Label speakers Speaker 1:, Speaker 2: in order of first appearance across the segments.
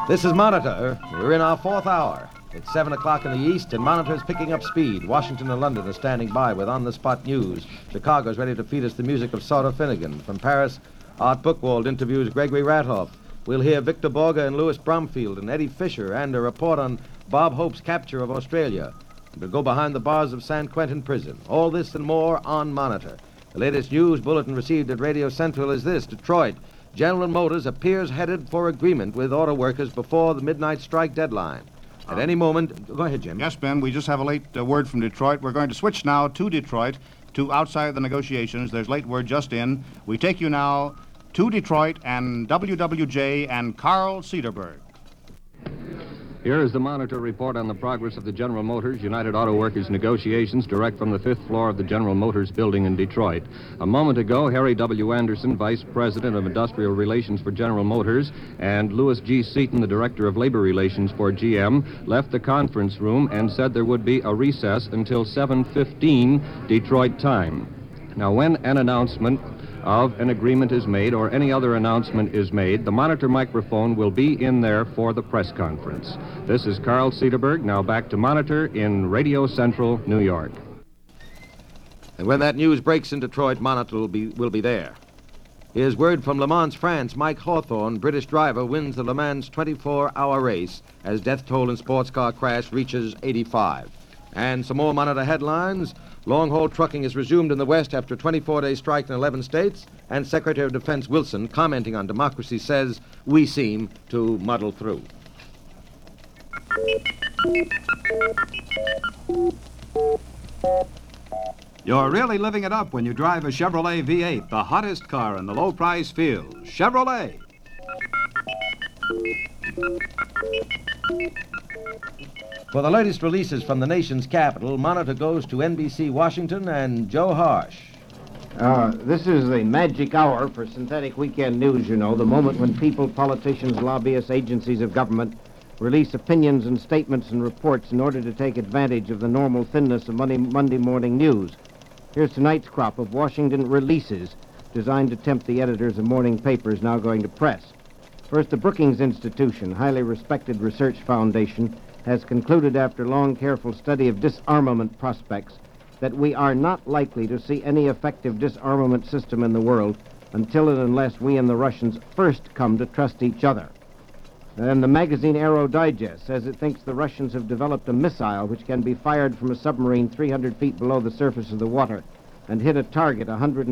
Speaker 1: This is Monitor. We're in our fourth hour. It's 7 o'clock in the east, and Monitor's picking up speed. Washington and London are standing by with on-the-spot news. Chicago's ready to feed us the music of Sauter Finnegan. From Paris, Art Buchwald interviews Gregory Rathoff. We'll hear Victor Borge and Louis Bromfield and Eddie Fisher and a report on Bob Hope's capture of Australia. We'll go behind the bars of San Quentin Prison. All this and more on Monitor. The latest news bulletin received at Radio Central is this. Detroit. General Motors appears headed for agreement with auto workers before the midnight strike deadline. At any moment... Go ahead, Jim.
Speaker 2: Yes, Ben, we just have a late word from Detroit. We're going to switch now to Detroit, to outside the negotiations. There's late word just in. We take you now to Detroit and WWJ and Carl Cederberg.
Speaker 3: Here is the Monitor report on the progress of the General Motors United Auto Workers negotiations direct from the fifth floor of the General Motors building in Detroit. A moment ago, Harry W. Anderson, Vice President of Industrial Relations for General Motors, and Louis G. Seaton, the Director of Labor Relations for GM, left the conference room and said there would be a recess until 7:15 Detroit time. Now, when an announcement of an agreement is made or any other announcement is made, the Monitor microphone will be in there for the press conference. This is Carl Cederberg. Now back to Monitor in Radio Central, New York.
Speaker 1: And when that news breaks in Detroit, Monitor will be there. Here's word from Le Mans, France. Mike Hawthorne, British driver, wins the Le Mans 24-hour race as death toll in sports car crash reaches 85. And some more Monitor headlines. Long-haul trucking is resumed in the West after a 24-day strike in 11 states, and Secretary of Defense Wilson, commenting on democracy, says, we seem to muddle through.
Speaker 4: You're really living it up when you drive a Chevrolet V8, the hottest car in the low-price field. Chevrolet!
Speaker 1: For the latest releases from the nation's capital, Monitor goes to NBC Washington and Joe Harsh.
Speaker 5: This is the magic hour for synthetic weekend news, you know, the moment when people, politicians, lobbyists, agencies of government release opinions and statements and reports in order to take advantage of the normal thinness of Monday morning news. Here's tonight's crop of Washington releases designed to tempt the editors of morning papers now going to press. First, the Brookings Institution, highly respected research foundation, has concluded after long, careful study of disarmament prospects that we are not likely to see any effective disarmament system in the world until and unless we and the Russians first come to trust each other. And the magazine Aero Digest says it thinks the Russians have developed a missile which can be fired from a submarine 300 feet below the surface of the water and hit a target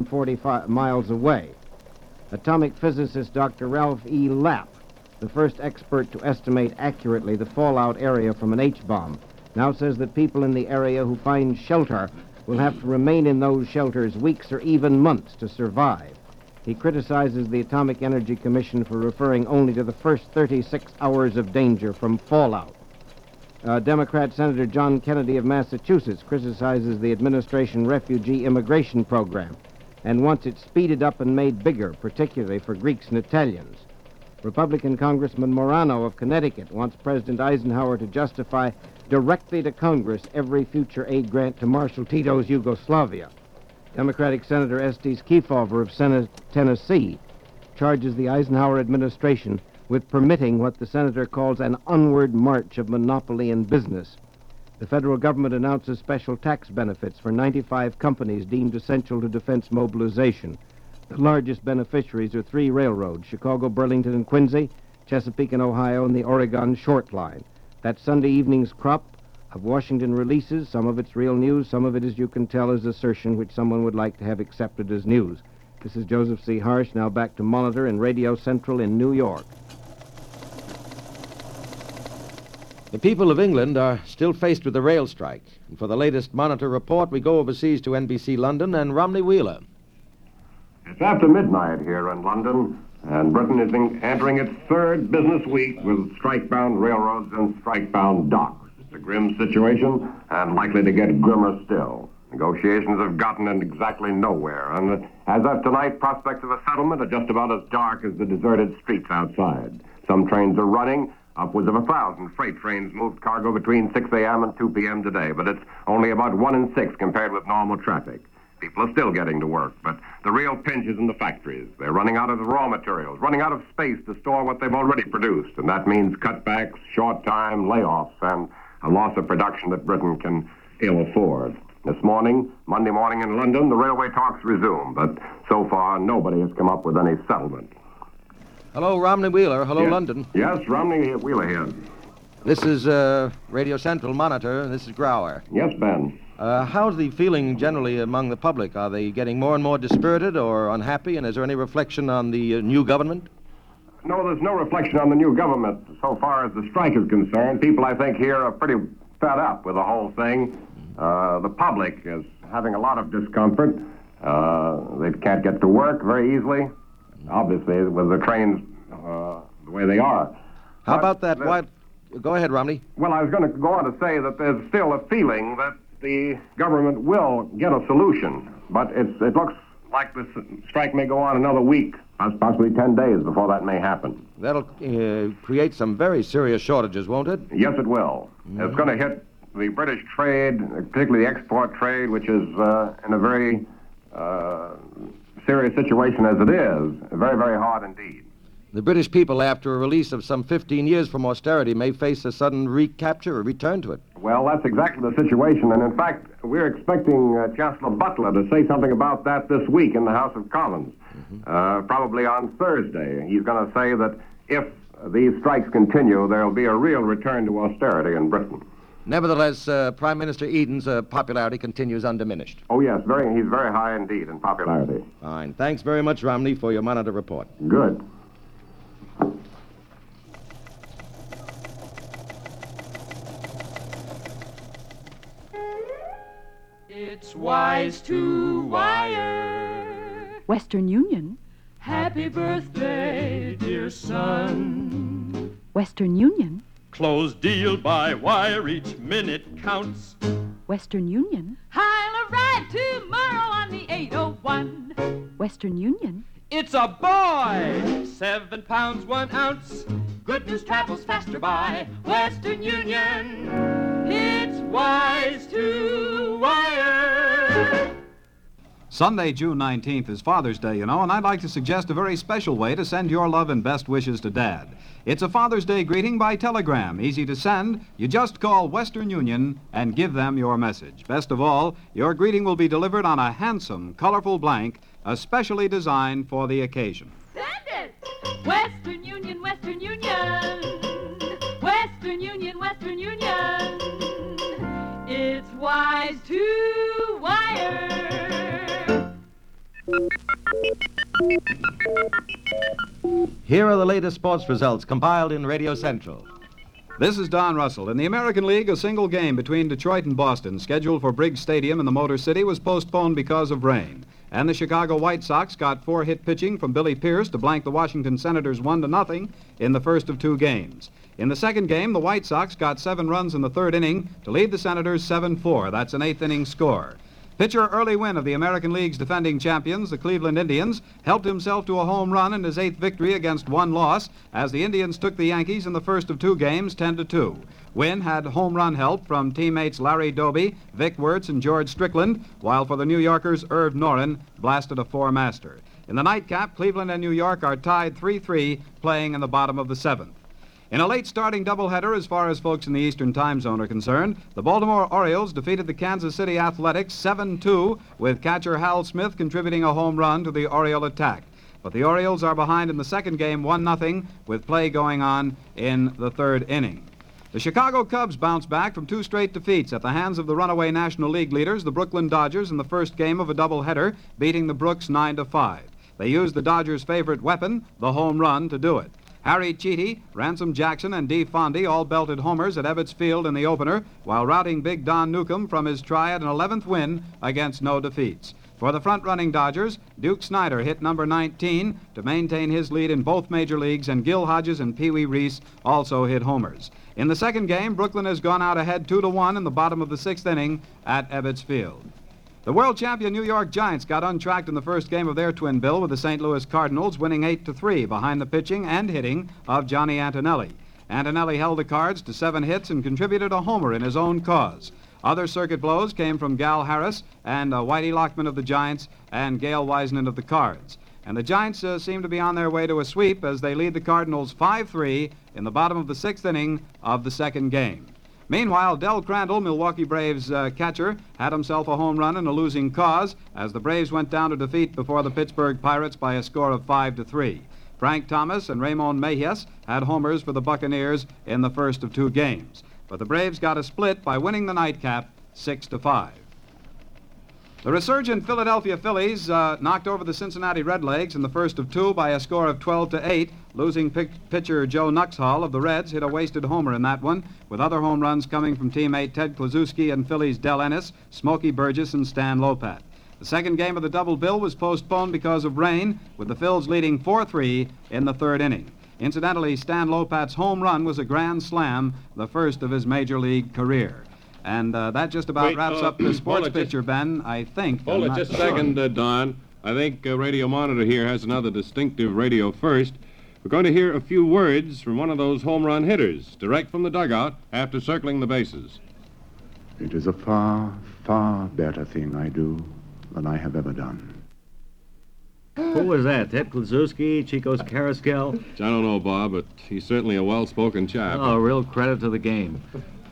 Speaker 5: 145 miles away. Atomic physicist Dr. Ralph E. Lapp, the first expert to estimate accurately the fallout area from an H-bomb, now says that people in the area who find shelter will have to remain in those shelters weeks or even months to survive. He criticizes the Atomic Energy Commission for referring only to the first 36 hours of danger from fallout. Democrat Senator John Kennedy of Massachusetts criticizes the administration refugee immigration program and wants it speeded up and made bigger, particularly for Greeks and Italians. Republican Congressman Morano of Connecticut wants President Eisenhower to justify directly to Congress every future aid grant to Marshal Tito's Yugoslavia. Democratic Senator Estes Kefauver of Tennessee charges the Eisenhower administration with permitting what the senator calls an onward march of monopoly in business. The federal government announces special tax benefits for 95 companies deemed essential to defense mobilization. The largest beneficiaries are three railroads, Chicago, Burlington, and Quincy, Chesapeake and Ohio, and the Oregon Short Line. That Sunday evening's crop of Washington releases, some of it's real news, some of it, as you can tell, is assertion which someone would like to have accepted as news. This is Joseph C. Harsh, now back to Monitor and Radio Central in New York.
Speaker 1: The people of England are still faced with the rail strike. And for the latest Monitor report, we go overseas to NBC London and Romney Wheeler.
Speaker 6: It's after midnight here in London, and Britain is entering its third business week with strike-bound railroads and strike-bound docks. It's a grim situation and likely to get grimmer still. Negotiations have gotten exactly nowhere, and as of tonight, prospects of a settlement are just about as dark as the deserted streets outside. Some trains are running. Upwards of 1,000 freight trains moved cargo between 6 a.m. and 2 p.m. today, but it's only about 1 in 6 compared with normal traffic. People are still getting to work, but the real pinch is in the factories. They're running out of the raw materials, running out of space to store what they've already produced, and that means cutbacks, short time, layoffs, and a loss of production that Britain can ill afford. This morning, Monday morning in London, the railway talks resume, but so far nobody has come up with any settlement.
Speaker 1: Hello, Romney Wheeler. Hello,
Speaker 6: Yes.
Speaker 1: London.
Speaker 6: Yes, Romney Wheeler here.
Speaker 1: This is Radio Central Monitor. This is Grauer.
Speaker 6: Yes, Ben.
Speaker 1: How's the feeling generally among the public? Are they getting more and more dispirited or unhappy? And is there any reflection on the new government?
Speaker 6: No, there's no reflection on the new government so far as the strike is concerned. People, I think, here are pretty fed up with the whole thing. The public is having a lot of discomfort. They can't get to work very easily, obviously, with the trains the way they are.
Speaker 1: How about that? Go ahead, Romney.
Speaker 6: Well, I was going to go on to say that there's still a feeling that the government will get a solution, but it looks like this strike may go on another week, possibly 10 days before that may happen.
Speaker 1: That'll create some very serious shortages, won't it?
Speaker 6: Yes, it will. It's going to hit the British trade, particularly the export trade, which is in a very serious situation as it is. Very, very hard indeed.
Speaker 1: The British people, after a release of some 15 years from austerity, may face a sudden recapture or return to it.
Speaker 6: Well, that's exactly the situation, and in fact, we're expecting Chancellor Butler to say something about that this week in the House of Commons, probably on Thursday. He's going to say that if these strikes continue, there'll be a real return to austerity in Britain.
Speaker 1: Nevertheless, Prime Minister Eden's popularity continues undiminished.
Speaker 6: Oh, yes, he's very high indeed in popularity.
Speaker 1: Fine. Thanks very much, Romney, for your Monitor report.
Speaker 6: Good.
Speaker 7: It's wise to wire.
Speaker 8: Western Union.
Speaker 7: Happy birthday, dear son.
Speaker 8: Western Union.
Speaker 7: Close deal by wire, each minute counts.
Speaker 8: Western Union.
Speaker 9: I'll arrive tomorrow on the 801.
Speaker 8: Western Union.
Speaker 7: It's a boy! 7 pounds, 1 ounce. Good news travels faster by Western Union. It's wise to wire.
Speaker 4: Sunday, June 19th is Father's Day, and I'd like to suggest a very special way to send your love and best wishes to Dad. It's a Father's Day greeting by telegram, easy to send. You just call Western Union and give them your message. Best of all, your greeting will be delivered on a handsome, colorful blank, especially designed for the occasion.
Speaker 9: Send it! Western Union, Western Union. Western Union, Western Union. It's wise to wire.
Speaker 1: Here are the latest sports results compiled in Radio Central.
Speaker 4: This is Don Russell. In the American League, a single game between Detroit and Boston, scheduled for Briggs Stadium in the Motor City, was postponed because of rain. And the Chicago White Sox got 4-hit pitching from Billy Pierce to blank the Washington Senators 1-0 in the first of 2 games. In the second game, the White Sox got 7 runs in the third inning to lead the Senators 7-4. That's an 8th-inning score. Pitcher Early Wynn of the American League's defending champions, the Cleveland Indians, helped himself to a home run in his 8th victory against 1 loss as the Indians took the Yankees in the first of 2 games 10-2. Wynn had home run help from teammates Larry Doby, Vic Wertz, and George Strickland, while for the New Yorkers, Irv Noren blasted a 4-master. In the nightcap, Cleveland and New York are tied 3-3, playing in the bottom of the 7th. In a late starting doubleheader, as far as folks in the Eastern Time Zone are concerned, the Baltimore Orioles defeated the Kansas City Athletics 7-2, with catcher Hal Smith contributing a home run to the Oriole attack. But the Orioles are behind in the second game 1-0, with play going on in the third inning. The Chicago Cubs bounced back from 2 straight defeats at the hands of the runaway National League leaders, the Brooklyn Dodgers, in the first game of a doubleheader, beating the Brooks 9-5. They used the Dodgers' favorite weapon, the home run, to do it. Harry Cheety, Ransom Jackson, and Dee Fondy all belted homers at Ebbets Field in the opener, while routing Big Don Newcomb from his try at an 11th win against no defeats. For the front-running Dodgers, Duke Snyder hit number 19 to maintain his lead in both major leagues, and Gil Hodges and Pee Wee Reese also hit homers. In the second game, Brooklyn has gone out ahead 2-1 in the bottom of the 6th inning at Ebbets Field. The world champion New York Giants got untracked in the first game of their twin bill with the St. Louis Cardinals, winning 8-3 behind the pitching and hitting of Johnny Antonelli. Antonelli held the Cards to 7 hits and contributed a homer in his own cause. Other circuit blows came from Gal Harris and Whitey Lockman of the Giants and Gail Wiseman of the Cards. And the Giants seem to be on their way to a sweep as they lead the Cardinals 5-3 in the bottom of the 6th inning of the second game. Meanwhile, Del Crandall, Milwaukee Braves catcher, had himself a home run in a losing cause as the Braves went down to defeat before the Pittsburgh Pirates by a score of 5-3. Frank Thomas and Ramon Mejias had homers for the Buccaneers in the first of 2 games. But the Braves got a split by winning the nightcap 6-5. The resurgent Philadelphia Phillies knocked over the Cincinnati Redlegs in the first of 2 by a score of 12-8. Losing pitcher Joe Nuxhall of the Reds hit a wasted homer in that one, with other home runs coming from teammate Ted Kluszewski and Phillies Del Ennis, Smokey Burgess, and Stan Lopat. The second game of the double bill was postponed because of rain, with the Phils leading 4-3 in the 3rd inning. Incidentally, Stan Lopat's home run was a grand slam, the first of his major league career. And that just about wraps up the sports picture, Ben, I think.
Speaker 10: Hold it just a second, Don. I think Radio Monitor here has another distinctive radio first. We're going to hear a few words from one of those home run hitters, direct from the dugout, after circling the bases.
Speaker 11: It is a far, far better thing I do than I have ever done.
Speaker 12: Who was that? Ted Kluszewski, Chico's Carrasquel?
Speaker 10: I don't know, Bob, but he's certainly a well-spoken chap.
Speaker 12: Oh, real credit to the game.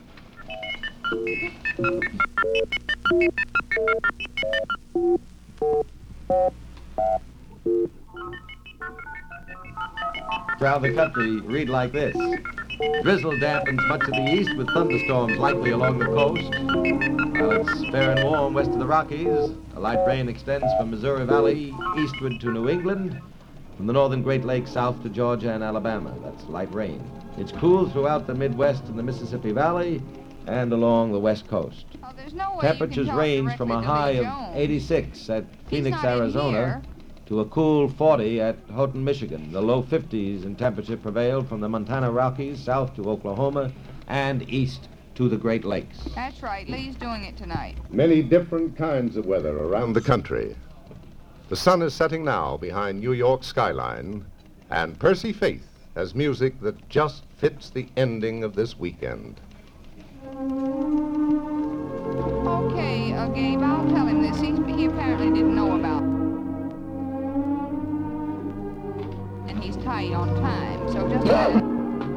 Speaker 1: Throughout the country, read like this. Drizzle dampens much of the east with thunderstorms likely along the coast. While it's fair and warm west of the Rockies, a light rain extends from Missouri Valley eastward to New England, from the northern Great Lakes south to Georgia and Alabama. That's light rain. It's cool throughout the Midwest and the Mississippi Valley and along the west coast.
Speaker 13: Oh, there's no way
Speaker 1: Temperatures range from a high of 86 at Phoenix, Arizona, to a cool 40 at Houghton, Michigan. The low 50s in temperature prevailed from the Montana Rockies south to Oklahoma and east to the Great Lakes.
Speaker 13: That's right. Lee's doing it tonight.
Speaker 14: Many different kinds of weather around the country. The sun is setting now behind New York's skyline, and Percy Faith has music that just fits the ending of this weekend.
Speaker 13: Okay, Gabe, I'll tell him this. He apparently didn't know about it. And he's tight on time, so just let it.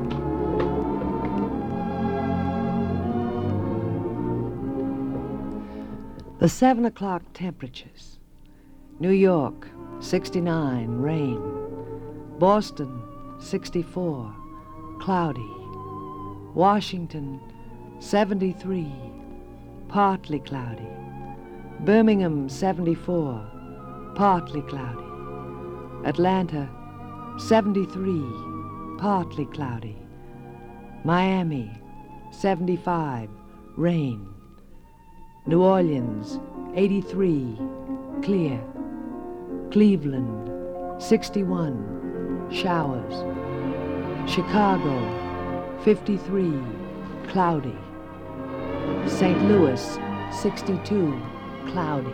Speaker 15: The 7 o'clock temperatures. New York, 69, rain. Boston, 64, cloudy. Washington, 73, partly cloudy. Birmingham, 74, partly cloudy. Atlanta, 73, partly cloudy. Miami, 75, rain. New Orleans, 83, clear. Cleveland, 61, showers. Chicago, 53, cloudy. St. Louis, 62, cloudy.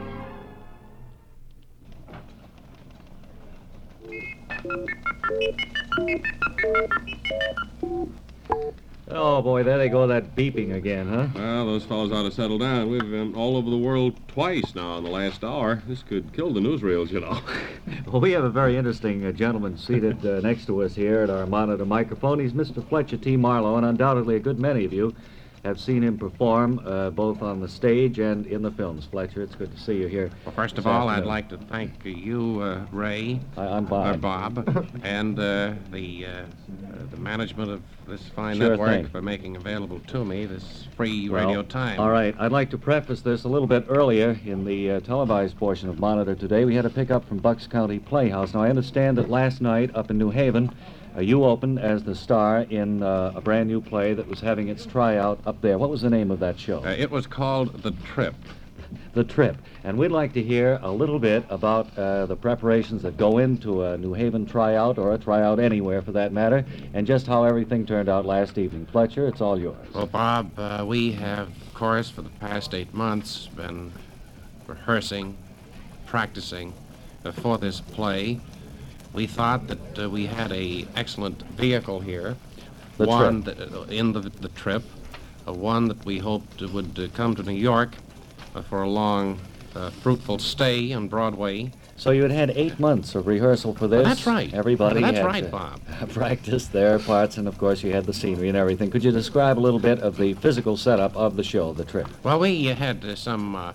Speaker 12: Oh, boy, there they go, that beeping again, huh?
Speaker 10: Well, those fellows ought to settle down. We've been all over the world twice now in the last hour. This could kill the newsreels, you know.
Speaker 12: Well, we have a very interesting gentleman seated next to us here at our monitor microphone. He's Mr. Fletcher T. Marlowe, and undoubtedly a good many of you have seen him perform both on the stage and in the films. Fletcher, it's good to see you here.
Speaker 16: Well, first of all, I'd like to thank you, Ray.
Speaker 12: I'm Bob.
Speaker 16: Bob, and the management of this fine
Speaker 12: Sure
Speaker 16: network
Speaker 12: thing.
Speaker 16: for making available to me this free radio time.
Speaker 12: All right, I'd like to preface this a little bit earlier in the televised portion of Monitor today. We had a pickup from Bucks County Playhouse. Now, I understand that last night up in New Haven, you opened as the star in a brand new play that was having its tryout up there. What was the name of that show?
Speaker 16: It was called The Trip.
Speaker 12: The Trip. And we'd like to hear a little bit about the preparations that go into a New Haven tryout, or a tryout anywhere for that matter, and just how everything turned out last evening. Fletcher, it's all yours.
Speaker 16: Well, Bob, we have, of course, for the past 8 months been rehearsing, practicing for this play. We thought that we had an excellent vehicle here.
Speaker 12: The
Speaker 16: One
Speaker 12: Trip.
Speaker 16: in the Trip. one that we hoped would come to New York for a long, fruitful stay on Broadway.
Speaker 12: So you had had 8 months of rehearsal for this?
Speaker 16: Well, that's right.
Speaker 12: Everybody
Speaker 16: That's
Speaker 12: had
Speaker 16: right,
Speaker 12: to
Speaker 16: Bob.
Speaker 12: practice their parts, and of course you had the scenery and everything. Could you describe a little bit of the physical setup of the show, the trip?
Speaker 16: Well, we had some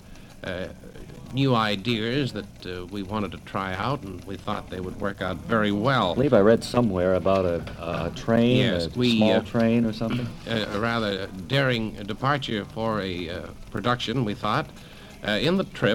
Speaker 16: new ideas that we wanted to try out, and we thought they would work out very well.
Speaker 12: I believe I read somewhere about a train,
Speaker 16: Yes,
Speaker 12: a
Speaker 16: we,
Speaker 12: small train or something.
Speaker 16: A rather daring departure for a production, we thought. In the trip,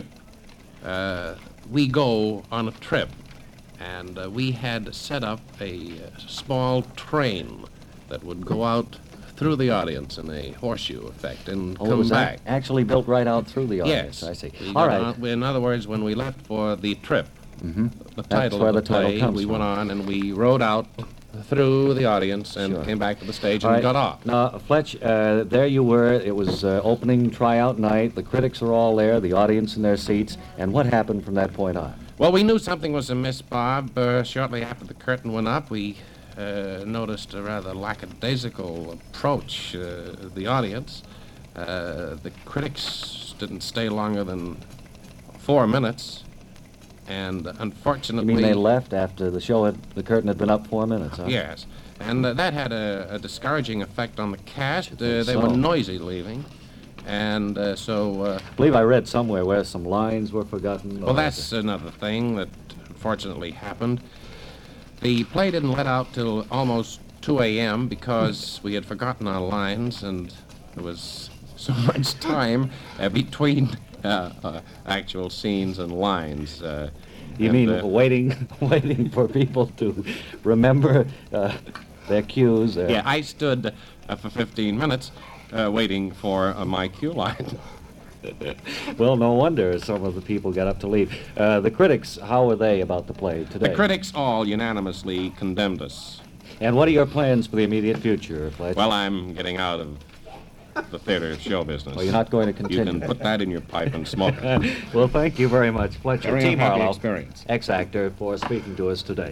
Speaker 16: we go on a trip, and we had set up a small train that would go out through the audience in a horseshoe effect and
Speaker 12: Oh, it
Speaker 16: come
Speaker 12: was
Speaker 16: back.
Speaker 12: actually built right out through the audience.
Speaker 16: Yes.
Speaker 12: I see.
Speaker 16: We
Speaker 12: All
Speaker 16: got
Speaker 12: right.
Speaker 16: on- in other words, when we left for the trip, the
Speaker 12: That's
Speaker 16: title
Speaker 12: where
Speaker 16: of the
Speaker 12: the title
Speaker 16: play,
Speaker 12: comes
Speaker 16: we
Speaker 12: from.
Speaker 16: went on and we rode out through the audience and
Speaker 12: Sure.
Speaker 16: came back to the stage
Speaker 12: All
Speaker 16: and
Speaker 12: right.
Speaker 16: got off.
Speaker 12: Now, Fletch, there you were. It was opening tryout night. The critics are all there, the audience in their seats. And what happened from that point on?
Speaker 16: Well, we knew something was amiss, Bob. Shortly after the curtain went up, we noticed a rather lackadaisical approach of the audience. The critics didn't stay longer than 4 minutes, and
Speaker 12: You
Speaker 16: unfortunately...
Speaker 12: mean they left after the curtain had been up 4 minutes, huh?
Speaker 16: Yes, and that had a discouraging effect on the cast. They
Speaker 12: so.
Speaker 16: were noisy leaving, and so...
Speaker 12: I believe I read somewhere where some lines were forgotten.
Speaker 16: Well, that's another thing that unfortunately happened. The play didn't let out till almost 2 a.m. because we had forgotten our lines, and there was so much time between actual scenes and lines.
Speaker 12: You mean waiting for people to remember their cues?
Speaker 16: Yeah, I stood for 15 minutes waiting for my cue line.
Speaker 12: Well, no wonder some of the people got up to leave. The critics, how were they about the play today?
Speaker 16: The critics all unanimously condemned us.
Speaker 12: And what are your plans for the immediate future, Fletch?
Speaker 16: Well, I'm getting out of the theater show business.
Speaker 12: Well, you're not going to continue.
Speaker 16: You can put that in your pipe and smoke it.
Speaker 12: Well, thank you very much, Fletcher
Speaker 16: Very
Speaker 12: T.
Speaker 16: unhappy
Speaker 12: Marlowe,
Speaker 16: experience.
Speaker 12: ex-actor, for speaking to us today.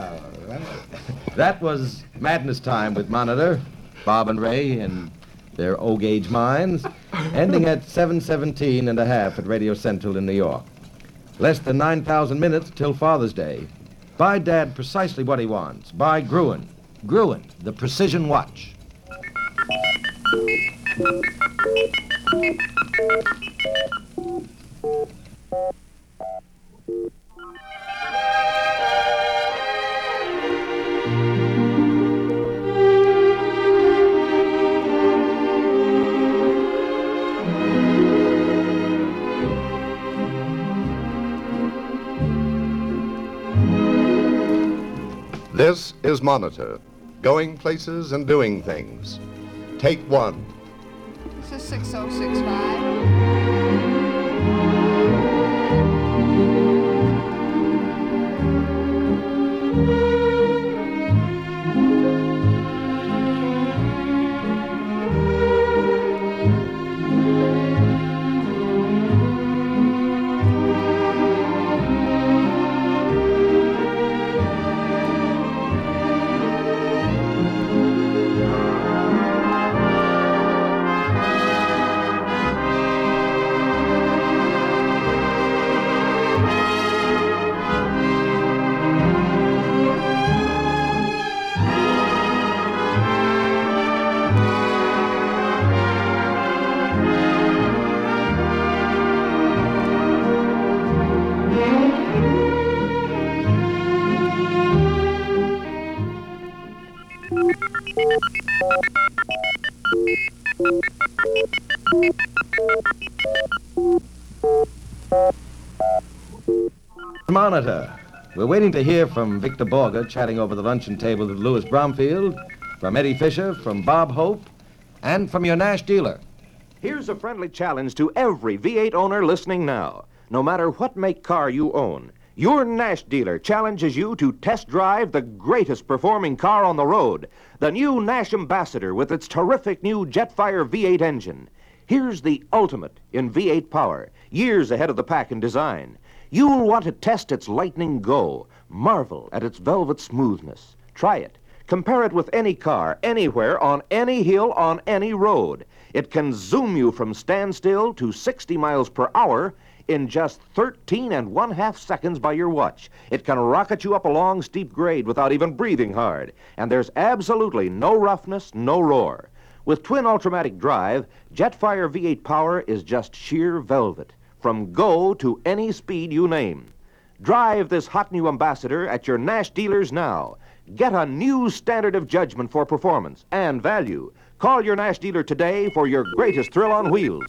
Speaker 1: That was Madness Time with Monitor, Bob and Ray, and their O-gauge minds, ending at 7:17 and a half at Radio Central in New York. Less than 9,000 minutes till Father's Day. Buy Dad precisely what he wants. Buy Gruen. Gruen, the precision watch.
Speaker 14: This is Monitor, going places and doing things. Take one.
Speaker 13: This is 6065.
Speaker 1: Monitor. We're waiting to hear from Victor Borger, chatting over the luncheon table with Louis Bromfield, from Eddie Fisher, from Bob Hope, and from your Nash dealer.
Speaker 17: Here's a friendly challenge to every V8 owner listening now. No matter what make car you own, your Nash dealer challenges you to test drive the greatest performing car on the road, the new Nash Ambassador with its terrific new Jetfire V8 engine. Here's the ultimate in V8 power, years ahead of the pack in design. You'll want to test its lightning go, marvel at its velvet smoothness. Try it. Compare it with any car, anywhere, on any hill, on any road. It can zoom you from standstill to 60 miles per hour in just 13 1/2 seconds by your watch. It can rocket you up a long, steep grade without even breathing hard. And there's absolutely no roughness, no roar. With twin Ultramatic drive, Jetfire V8 power is just sheer velvet, from go to any speed you name. Drive this hot new Ambassador at your Nash dealers now. Get a new standard of judgment for performance and value. Call your Nash dealer today for your greatest thrill on wheels.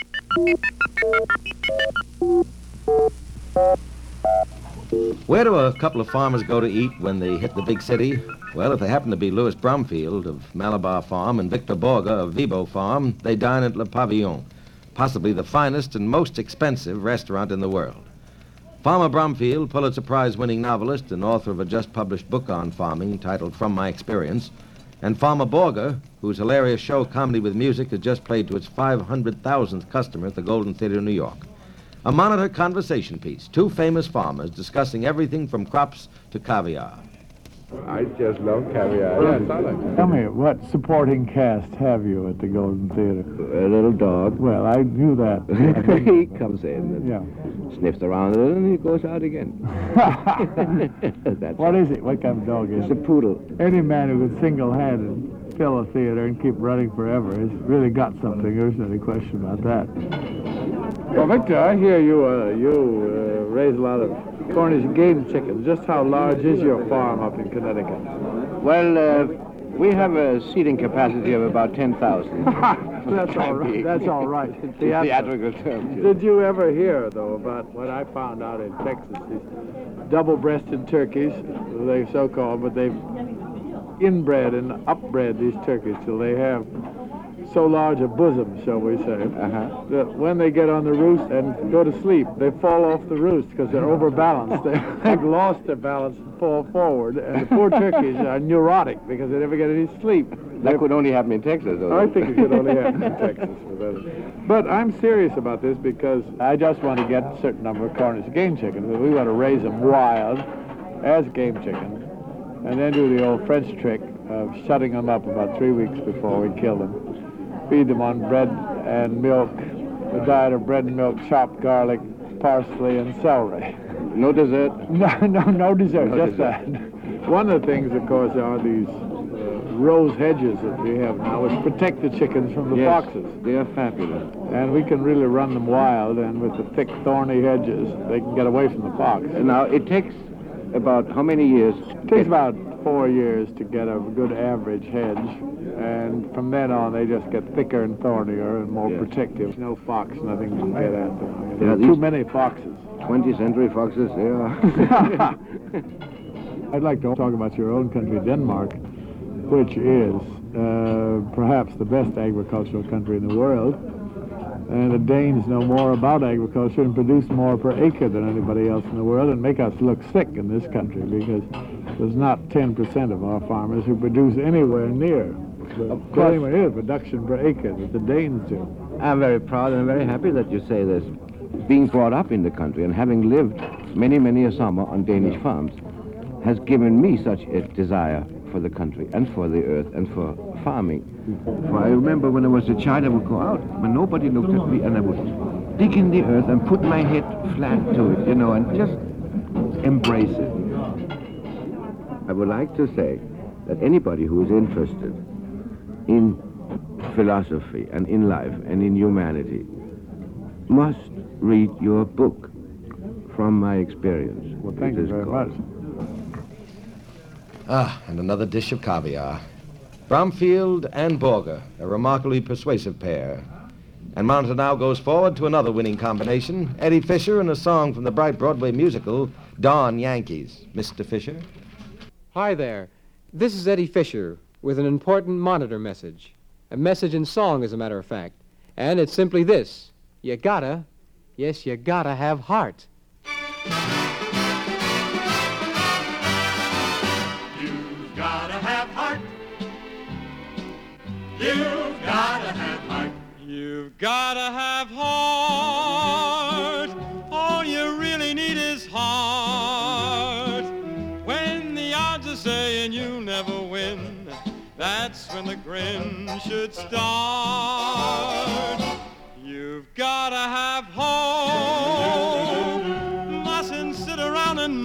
Speaker 1: Where do a couple of farmers go to eat when they hit the big city? Well, if they happen to be Louis Brumfield of Malabar Farm and Victor Borga of Vibo Farm, they dine at Le Pavillon, possibly the finest and most expensive restaurant in the world. Farmer Brumfield, Pulitzer Prize-winning novelist and author of a just-published book on farming titled From My Experience, and Farmer Borga, whose hilarious show Comedy with Music has just played to its 500,000th customer at the Golden Theater in New York. A Monitor conversation piece, two famous farmers discussing everything from crops to caviar.
Speaker 18: I just love caviar. Yes, I like it.
Speaker 19: Tell me, what supporting cast have you at the Golden Theater?
Speaker 18: A little dog.
Speaker 19: Well, I knew that.
Speaker 18: He comes in and sniffs around a little and he goes out again.
Speaker 19: What is it? What kind of dog is it?
Speaker 18: It's a poodle.
Speaker 19: Any man who could single-handed fill a theater and keep running forever has really got something. There's any question about that.
Speaker 18: Well, Victor, I hear you raise a lot of Cornish game chickens. Just how large is your farm up in Connecticut?
Speaker 20: Well, we have a seating capacity of about 10,000.
Speaker 19: That's all right. That's all right.
Speaker 20: Theatrical term.
Speaker 19: Did you ever hear, though, about what I found out in Texas? These double-breasted turkeys, they so-called, but they've inbred and upbred these turkeys till they have so large a bosom, shall we say, that when they get on the roost and go to sleep, they fall off the roost because they're overbalanced. They've lost their balance and fall forward, and the poor turkeys are neurotic because they never get any sleep.
Speaker 20: That could only happen in Texas, though.
Speaker 19: I think it could only happen in Texas. But I'm serious about this because I just want to get a certain number of Cornish game chickens. We want to raise them wild as game chickens, and then do the old French trick of shutting them up about 3 weeks before we kill them. Feed them on bread and milk, a diet of bread and milk, chopped garlic, parsley, and celery.
Speaker 20: No dessert?
Speaker 19: No dessert, just that. One of the things, of course, are these rose hedges that we have now, which protect the chickens from the foxes.
Speaker 20: They are fabulous.
Speaker 19: And we can really run them wild, and with the thick, thorny hedges, they can get away from the fox.
Speaker 20: Now, it takes about how many years?
Speaker 19: It takes about 4 years to get a good average hedge, and from then on they just get thicker and thornier and more protective. No fox, nothing can get at them. There are too many foxes.
Speaker 20: 20th century foxes, they are.
Speaker 19: I'd like to talk about your own country, Denmark, which is perhaps the best agricultural country in the world. And the Danes know more about agriculture and produce more per acre than anybody else in the world and make us look sick in this country because there's not 10% of our farmers who produce anywhere near the production per acre that the Danes do.
Speaker 20: I'm very proud and very happy that you say this. Being brought up in the country and having lived many, many a summer on Danish farms has given me such a desire for the country and for the earth and for farming. For I remember when I was a child, I would go out when nobody looked at me and I would dig in the earth and put my head flat to it, and just embrace it. I would like to say that anybody who is interested in philosophy and in life and in humanity must read your book, From My Experience.
Speaker 19: Well, thank you very much.
Speaker 1: And another dish of caviar. Brumfield and Borga, a remarkably persuasive pair. And Monitor now goes forward to another winning combination, Eddie Fisher and a song from the bright Broadway musical, Darn Yankees. Mr. Fisher?
Speaker 21: Hi there. This is Eddie Fisher with an important Monitor message. A message in song, as a matter of fact. And it's simply this. You gotta have heart.
Speaker 7: You've gotta have heart. You've gotta have heart. All you really need is heart. When the odds are saying you'll never win, that's when the
Speaker 2: grin should start. You've gotta have hope, mustn't sit around and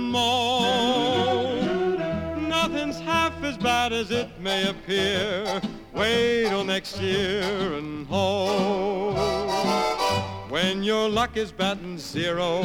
Speaker 2: moan. Nothing's half as bad as it may appear. Wait till next year and hope. When your luck is batting zero,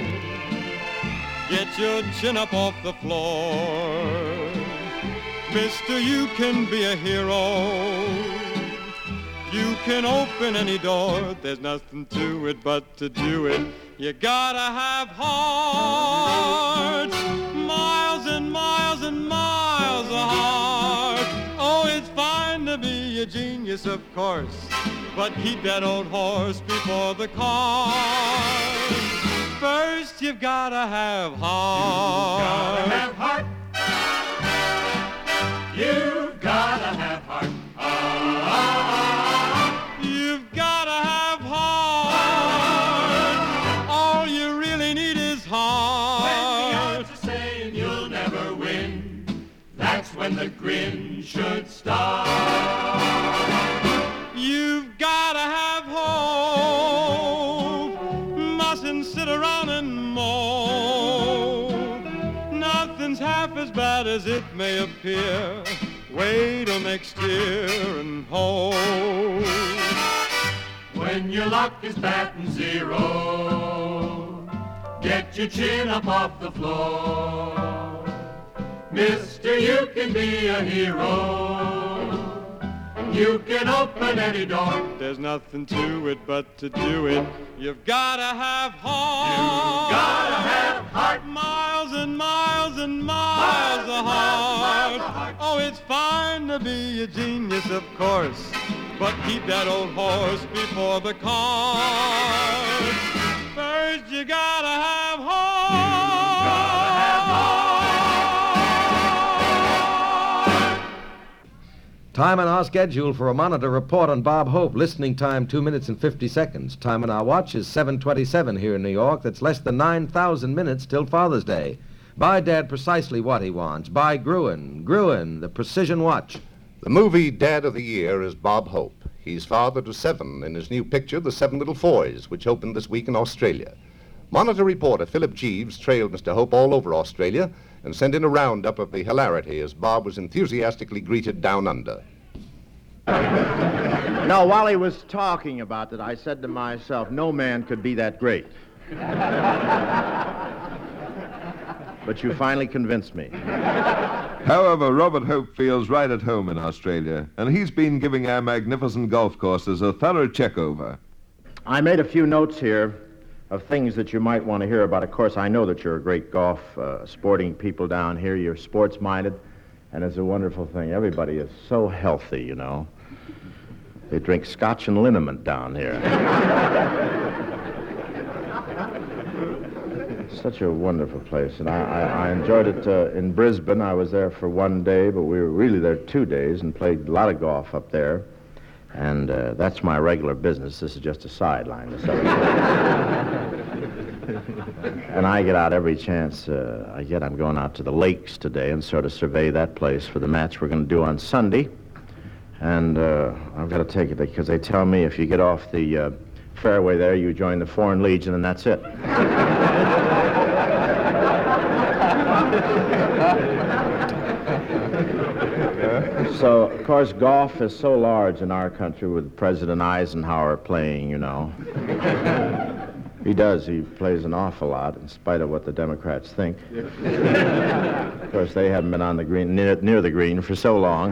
Speaker 2: get your chin up off the floor. Mister, you can be a hero. You can open any door. There's nothing to it but to do it. You gotta have heart. Miles and miles and miles of heart. Oh, it's fine to be a genius, of course, but keep that old horse before the cart. First, you've gotta have heart.
Speaker 7: You've gotta have heart. You've gotta have heart.
Speaker 2: You've gotta have heart. All you really need is heart.
Speaker 7: When the odds are saying you'll never win, that's when the grin should start.
Speaker 2: You've gotta have hope. Mustn't sit around and moan. Nothing's half as bad as it may appear. Wait till next year and hope.
Speaker 7: When your luck is batting zero, get your chin up off the floor. Mister, you can be a hero. You can open any door.
Speaker 2: There's nothing to it but to do it. You've gotta have heart.
Speaker 7: You've gotta have heart.
Speaker 2: Miles and miles and miles of heart. Oh, it's fine to be a genius, of course, but keep that old horse before the cart. First, you gotta have heart.
Speaker 7: Gotta have heart.
Speaker 1: Time on our schedule for a Monitor report on Bob Hope. Listening time 2 minutes and 50 seconds. Time on our watch is 7:27 here in New York. That's less than 9,000 minutes till Father's Day. Buy Dad precisely what he wants. Buy Gruen. Gruen, the precision watch.
Speaker 14: The movie Dad of the Year is Bob Hope. He's father to 7 in his new picture, The 7 Little Foys, which opened this week in Australia. Monitor reporter Philip Jeeves trailed Mr. Hope all over Australia and sent in a roundup of the hilarity as Bob was enthusiastically greeted down under.
Speaker 5: No, while he was talking about it, I said to myself, no man could be that great. But you finally convinced me.
Speaker 22: However, Robert Hope feels right at home in Australia, and he's been giving our magnificent golf courses a thorough check-over.
Speaker 5: I made a few notes here of things that you might want to hear about. Of course, I know that you're a great golf sporting people down here. You're sports-minded, and it's a wonderful thing. Everybody is so healthy, you know. They drink scotch and liniment down here. Such a wonderful place, and I enjoyed it in Brisbane. I was there for 1 day, but we were really there 2 days and played a lot of golf up there. And that's my regular business. This is just a sideline. And I get out every chance I get. I'm going out to the lakes today and sort of survey that place for the match we're going to do on Sunday. And I've got to take it because they tell me if you get off the fairway there, you join the Foreign Legion, and that's it. So, of course, golf is so large in our country with President Eisenhower playing, you know. He does. He plays an awful lot, in spite of what the Democrats think. Of course, they haven't been on the green, near the green for so long.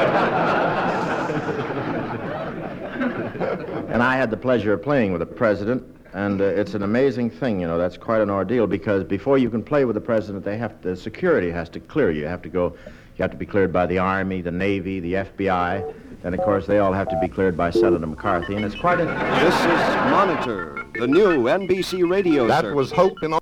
Speaker 5: And I had the pleasure of playing with the president, and it's an amazing thing, you know. That's quite an ordeal because before you can play with the president, the security has to clear you. You have to be cleared by the Army, the Navy, the FBI, and of course they all have to be cleared by Senator McCarthy, and it's quite a...
Speaker 23: This is Monitor, the new NBC radio
Speaker 14: That
Speaker 23: service.
Speaker 14: was Hope in...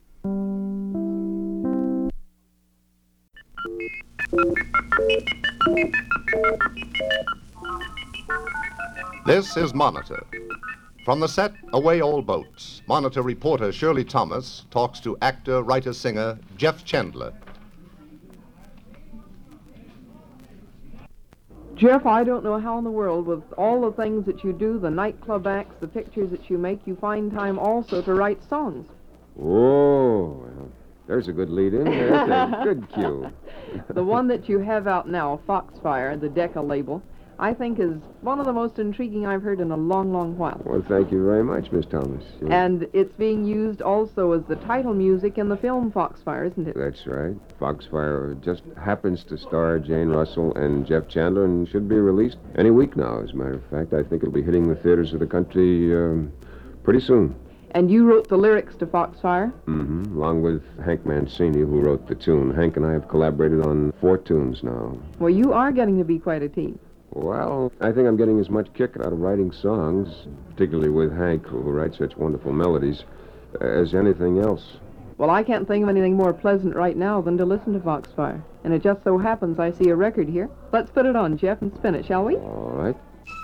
Speaker 14: This is Monitor. From the set, Away All Boats, Monitor reporter Shirley Thomas talks to actor, writer, singer Jeff Chandler.
Speaker 3: Jeff, I don't know how in the world, with all the things that you do, the nightclub acts, the pictures that you make, you find time also to write songs.
Speaker 6: Oh, well, there's a good lead-in. That's a good cue.
Speaker 3: The one that you have out now, Foxfire, the Decca label, I think is one of the most intriguing I've heard in a long, long while.
Speaker 6: Well, thank you very much, Miss Thomas.
Speaker 3: And it's being used also as the title music in the film Foxfire, isn't it?
Speaker 6: That's right. Foxfire just happens to star Jane Russell and Jeff Chandler and should be released any week now, as a matter of fact. I think it'll be hitting the theaters of the country pretty soon.
Speaker 3: And you wrote the lyrics to Foxfire?
Speaker 6: Mm-hmm, along with Hank Mancini, who wrote the tune. Hank and I have collaborated on 4 tunes now.
Speaker 3: Well, you are getting to be quite a team.
Speaker 6: Well, I think I'm getting as much kick out of writing songs, particularly with Hank, who writes such wonderful melodies, as anything else.
Speaker 3: Well, I can't think of anything more pleasant right now than to listen to Foxfire. And it just so happens I see a record here. Let's put it on, Jeff, and spin it, shall we?
Speaker 6: All right.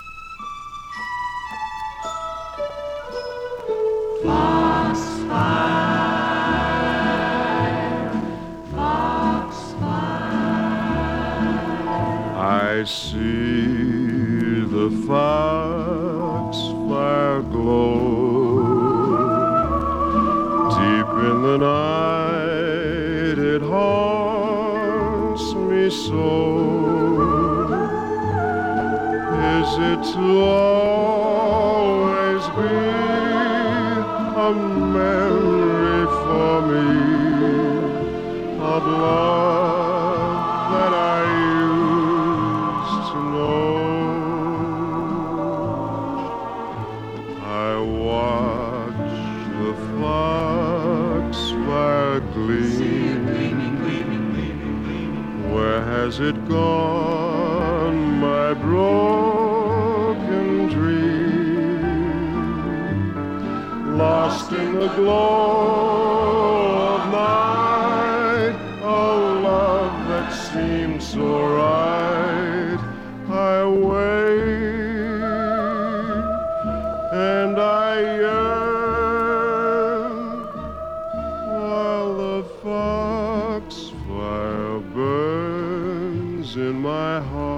Speaker 2: I see the foxfire glow. Deep in the night it haunts me so. Is it to always be a memory for me of love that I used to know? I watch the foxfire gleam. Where has it gone, my broken dream? Lost in the glow of night, a love that seemed so right. I wait and I yearn while the foxfire burns in my heart.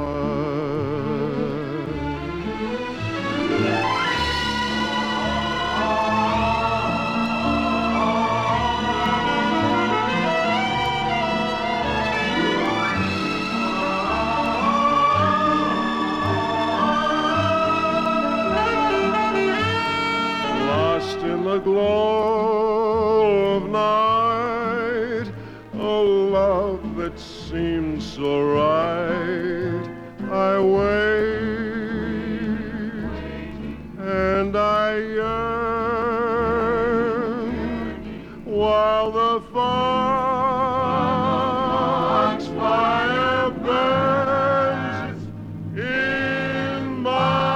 Speaker 2: In the glow of night, a love that seemed so right. I wait and I yearn while the foxfire burns in my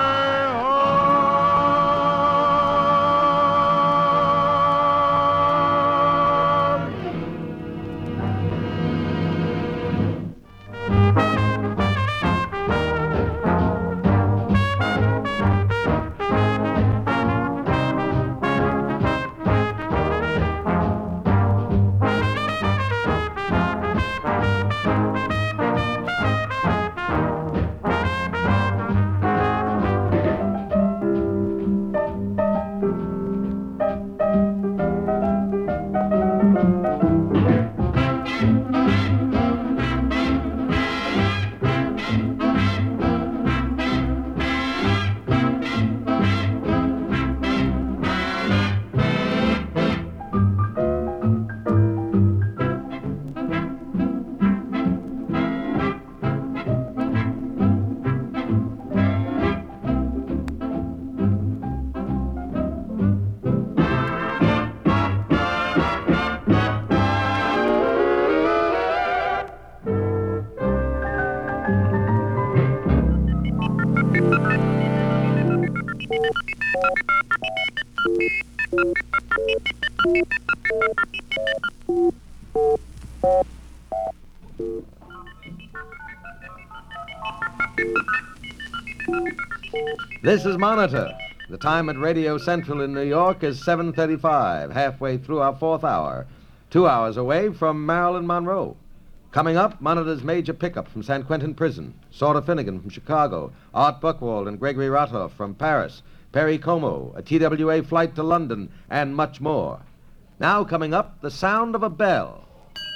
Speaker 1: This is Monitor. The time at Radio Central in New York is 7:35, halfway through our 4th hour, 2 hours away from Marilyn Monroe. Coming up, Monitor's major pickup from San Quentin Prison, Sauter Finnegan from Chicago, Art Buchwald and Gregory Ratoff from Paris, Perry Como, a TWA flight to London, and much more. Now coming up, the sound of a bell.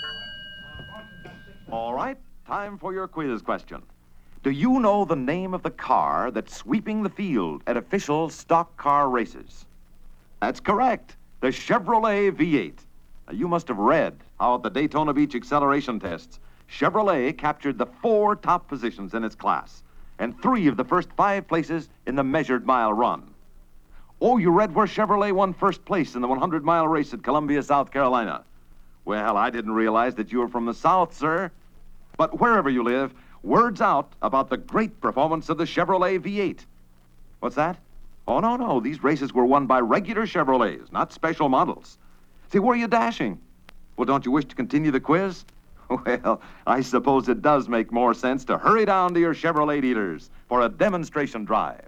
Speaker 4: All right, time for your quiz question. Do you know the name of the car that's sweeping the field at official stock car races? That's correct, the Chevrolet V8. Now, you must have read how at the Daytona Beach acceleration tests, Chevrolet captured the 4 top positions in its class and 3 of the first 5 places in the measured mile run. Oh, you read where Chevrolet won first place in the 100-mile race at Columbia, South Carolina. Well, I didn't realize that you were from the South, sir. But wherever you live, word's out about the great performance of the Chevrolet V8. What's that? Oh, no. These races were won by regular Chevrolets, not special models. See, where are you dashing? Well, don't you wish to continue the quiz? Well, I suppose it does make more sense to hurry down to your Chevrolet dealers for a demonstration drive.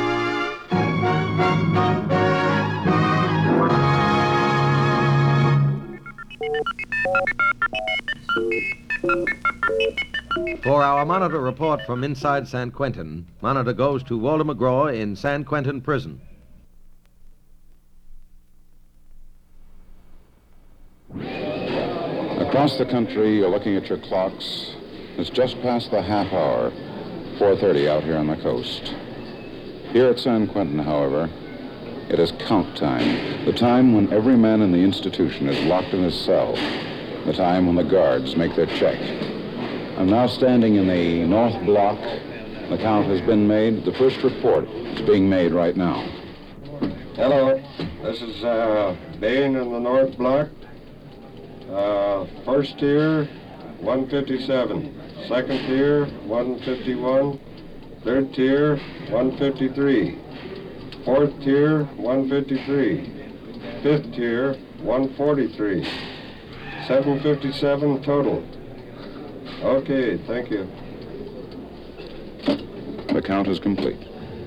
Speaker 1: For our Monitor report from inside San Quentin, Monitor goes to Walter McGraw in San Quentin Prison.
Speaker 8: Across the country, you're looking at your clocks. It's just past the half hour, 4:30 out here on the coast. Here at San Quentin, however, it is count time, the time when every man in the institution is locked in his cell, the time when the guards make their check. I'm now standing in the north block. The count has been made. The first report is being made right now.
Speaker 9: Hello, this is Bain in the north block. First tier, 157. Second tier, 151. Third tier, 153. Fourth tier, 153. Fifth tier, 143. 757 total. Okay, thank you.
Speaker 8: The count is complete.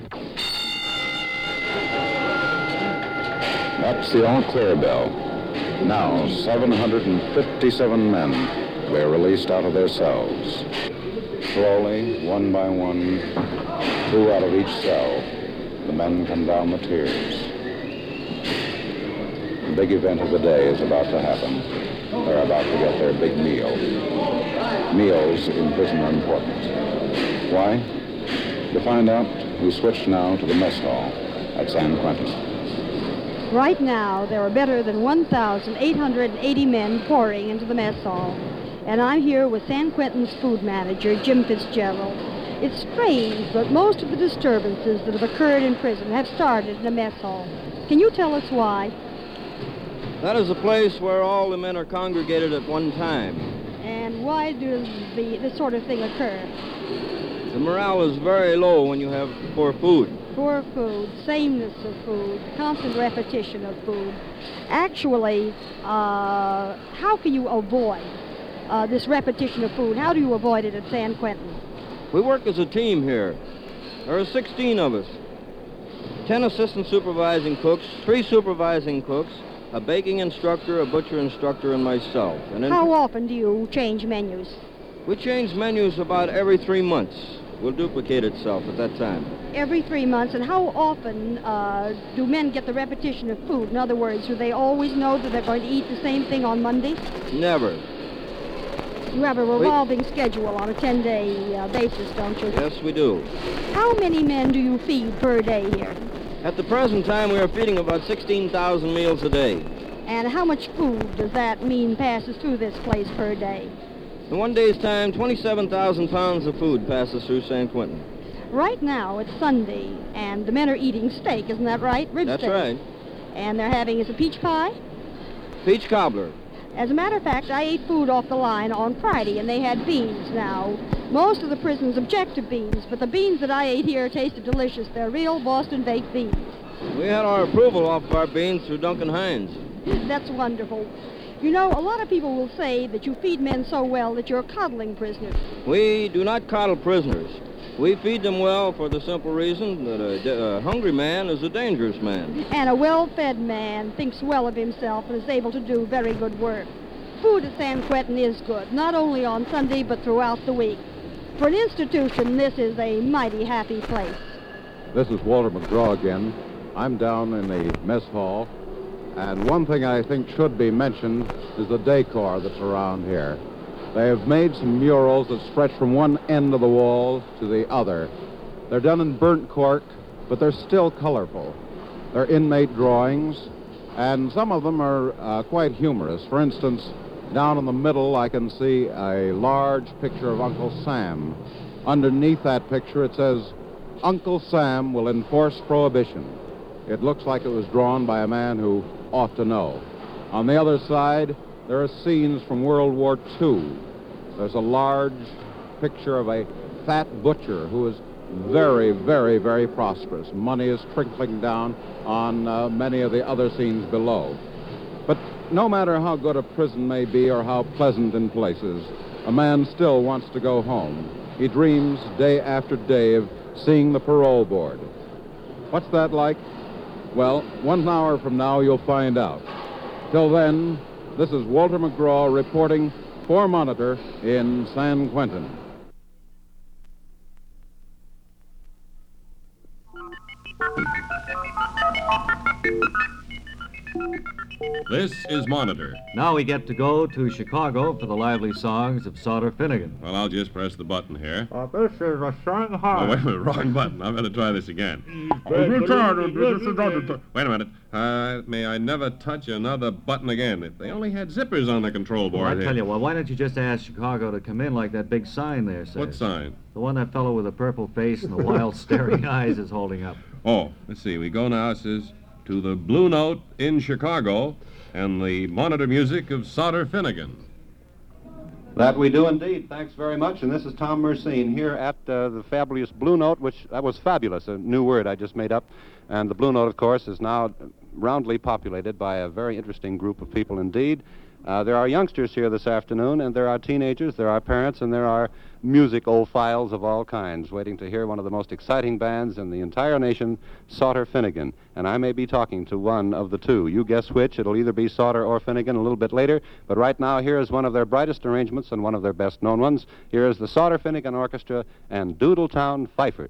Speaker 8: That's the all-clear bell. Now, 757 men. They're released out of their cells. Slowly, one by one, 2 out of each cell, the men come down the tiers. The big event of the day is about to happen. They're about to get their big meal. Meals in prison are important. Why? To find out, we switch now to the mess hall at San Quentin.
Speaker 24: Right now, there are better than 1,880 men pouring into the mess hall. And I'm here with San Quentin's food manager, Jim Fitzgerald. It's strange, but most of the disturbances that have occurred in prison have started in the mess hall. Can you tell us why?
Speaker 25: That is a place where all the men are congregated at one time.
Speaker 24: And why does this sort of thing occur?
Speaker 25: The morale is very low when you have poor food.
Speaker 24: Poor food, sameness of food, constant repetition of food. Actually, how can you avoid this repetition of food? How do you avoid it at San Quentin?
Speaker 25: We work as a team here. There are 16 of us. 10 assistant supervising cooks, 3 supervising cooks, a baking instructor, a butcher instructor, and myself. And
Speaker 24: how often do you change menus?
Speaker 25: We change menus about every 3 months. Will duplicate itself at that time.
Speaker 24: Every 3 months. And how often do men get the repetition of food? In other words, do they always know that they're going to eat the same thing on Monday?
Speaker 25: Never.
Speaker 24: You have a revolving schedule on a 10-day basis, don't you?
Speaker 25: Yes, we do.
Speaker 24: How many men do you feed per day here?
Speaker 25: At the present time, we are feeding about 16,000 meals a day.
Speaker 24: And how much food does that mean passes through this place per day?
Speaker 25: In one day's time, 27,000 pounds of food passes through San Quentin.
Speaker 24: Right now, it's Sunday, and the men are eating steak, isn't that right? Rib
Speaker 25: That's
Speaker 24: steak.
Speaker 25: right.
Speaker 24: And they're having, is it peach pie?
Speaker 25: Peach cobbler.
Speaker 24: As a matter of fact, I ate food off the line on Friday, and they had beans. Now, most of the prisons object to beans, but the beans that I ate here tasted delicious. They're real Boston baked beans.
Speaker 25: We had our approval off of our beans through Duncan Hines.
Speaker 24: That's wonderful. You know, a lot of people will say that you feed men so well that you're coddling prisoners.
Speaker 25: We do not coddle prisoners. We feed them well for the simple reason that a hungry man is a dangerous man.
Speaker 24: And a well-fed man thinks well of himself and is able to do very good work. food at San Quentin is good, not only on Sunday but throughout the week. For an institution, this is a mighty happy place.
Speaker 10: This is Walter McGraw again. I'm down in the mess hall, and one thing I think should be mentioned is the decor that's around here. They have made some murals that stretch from one end of the wall to the other. They're done in burnt cork, but they're still colorful. They're inmate drawings, and some of them are quite humorous. For instance, down in the middle, I can see a large picture of Uncle Sam. Underneath that picture, it says, "Uncle Sam will enforce prohibition." It looks like it was drawn by a man who ought to know. On the other side, there are scenes from World War II. There's a large picture of a fat butcher who is very, very, very prosperous. Money is trickling down on many of the other scenes below. But no matter how good a prison may be or how pleasant in places, a man still wants to go home. He dreams day after day of seeing the parole board. What's that like? Well, 1 hour from now, you'll find out. Till then, this is Walter McGraw reporting for Monitor in San Quentin.
Speaker 11: This is Monitor.
Speaker 12: Now we get to go to Chicago for the lively songs of Sauter Finnegan.
Speaker 11: Well, I'll just press the button here.
Speaker 19: This is a Shanghai.
Speaker 11: Oh, wait a minute, wrong button. I better try this again. Wait a minute. May I never touch another button again. If they only had zippers on the control board.
Speaker 12: Well, I tell you what, why don't you just ask Chicago to come in like that big sign there says?
Speaker 11: What sign?
Speaker 12: The one that fellow with the purple face and the wild staring eyes is holding up.
Speaker 11: Oh, let's see. We go now. It says, to the Blue Note in Chicago and the Monitor music of Sauter Finnegan.
Speaker 15: That we do indeed. Thanks very much. And this is Tom Mersine here at the fabulous Blue Note, which that was fabulous, a new word I just made up. And the Blue Note, of course, is now roundly populated by a very interesting group of people indeed. There are youngsters here this afternoon, and there are teenagers, there are parents, and there are musicophiles of all kinds waiting to hear one of the most exciting bands in the entire nation, Sauter Finnegan. And I may be talking to one of the two. You guess which. It'll either be Sauter or Finnegan a little bit later. But right now, here is one of their brightest arrangements and one of their best-known ones. Here is the Sauter Finnegan Orchestra and Doodletown Fifers.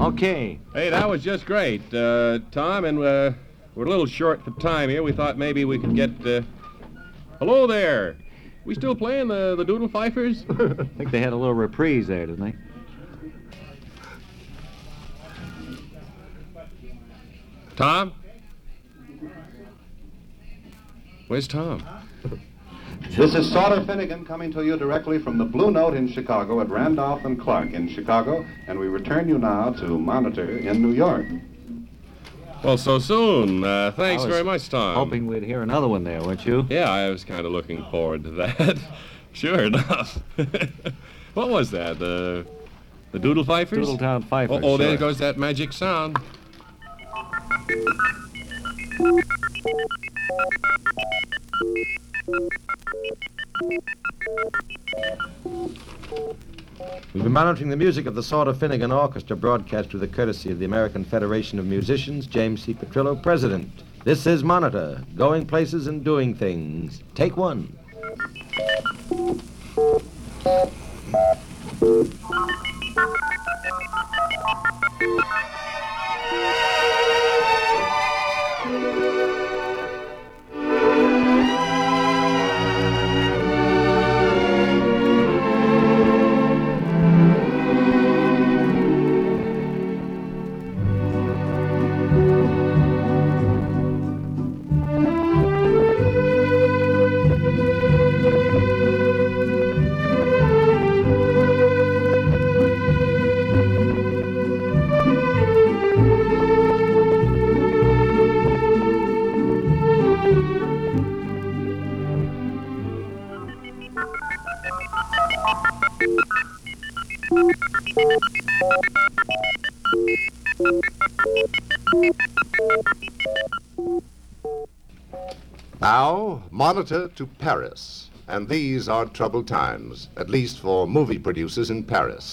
Speaker 12: Okay.
Speaker 11: Hey, that was just great, Tom, and we're a little short for time here. We thought maybe we could get... Hello there. We still playing the Doodle Fifers?
Speaker 12: I think they had a little reprise there, didn't they?
Speaker 11: Tom? Where's Tom?
Speaker 15: This is Sauter Finnegan coming to you directly from the Blue Note in Chicago at Randolph and Clark in Chicago, and we return you now to Monitor in New York.
Speaker 11: Well, so soon. Thanks very much, Tom.
Speaker 12: Hoping we'd hear another one there, weren't you?
Speaker 11: Yeah, I was kind of looking forward to that. Sure enough. What was that? The Doodle Fifers?
Speaker 12: Doodletown Fifers.
Speaker 11: Oh, there
Speaker 12: sure.
Speaker 11: goes that magic sound.
Speaker 1: We've been monitoring the music of the Sauter Finnegan Orchestra broadcast through the courtesy of the American Federation of Musicians, James C. Petrillo, President. This is Monitor, going places and doing things. Take one.
Speaker 14: Now, Monitor to Paris. And these are troubled times, at least for movie producers in Paris.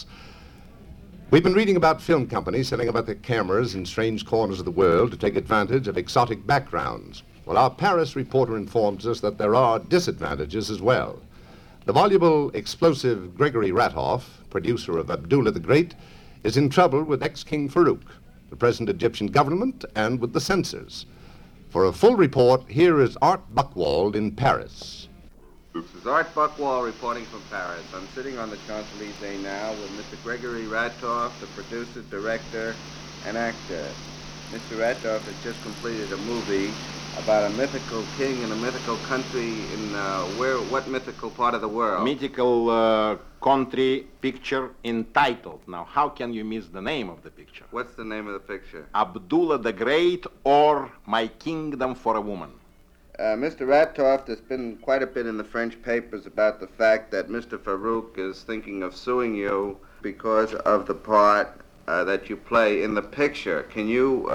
Speaker 14: We've been reading about film companies setting up their cameras in strange corners of the world to take advantage of exotic backgrounds. Well, our Paris reporter informs us that there are disadvantages as well. The voluble, explosive Gregory Ratoff, producer of Abdullah the Great, is in trouble with ex-King Farouk, the present Egyptian government, and with the censors. For a full report, here is Art Buchwald in Paris.
Speaker 13: This is Art Buchwald reporting from Paris. I'm sitting on the Champs-Élysées now with Mr. Gregory Ratoff, the producer, director, and actor. Mr. Ratoff has just completed a movie about a mythical king in a mythical country in what mythical part of the world?
Speaker 16: Mythical country picture entitled. Now, how can you miss the name of the picture?
Speaker 13: What's the name of the picture?
Speaker 16: Abdullah the Great, or My Kingdom for a Woman.
Speaker 13: Mr. Ratoff, there's been quite a bit in the French papers about the fact that Mr. Farouk is thinking of suing you because of the part that you play in the picture. Can you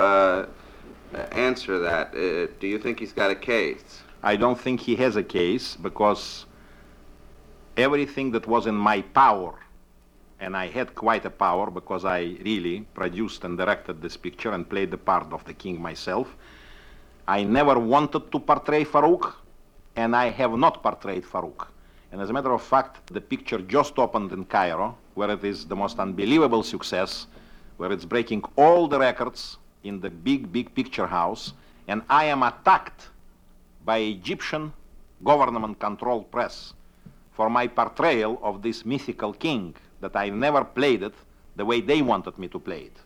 Speaker 13: answer that? Do you think he's got a case?
Speaker 16: I don't think he has a case, because everything that was in my power, and I had quite a power because I really produced and directed this picture and played the part of the king myself. I never wanted to portray Farouk, and I have not portrayed Farouk. And as a matter of fact, the picture just opened in Cairo, where it is the most unbelievable success, where it's breaking all the records in the big picture house, and I am attacked by Egyptian government-controlled press for my portrayal of this mythical king, that I never played it the way they wanted me to play it.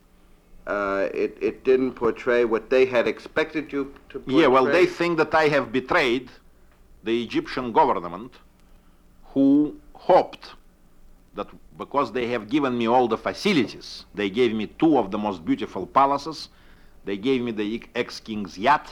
Speaker 13: It didn't portray what they had expected you to portray?
Speaker 16: Yeah, well, they think that I have betrayed the Egyptian government, who hoped that because they have given me all the facilities, they gave me 2 of the most beautiful palaces, they gave me the ex-king's yacht,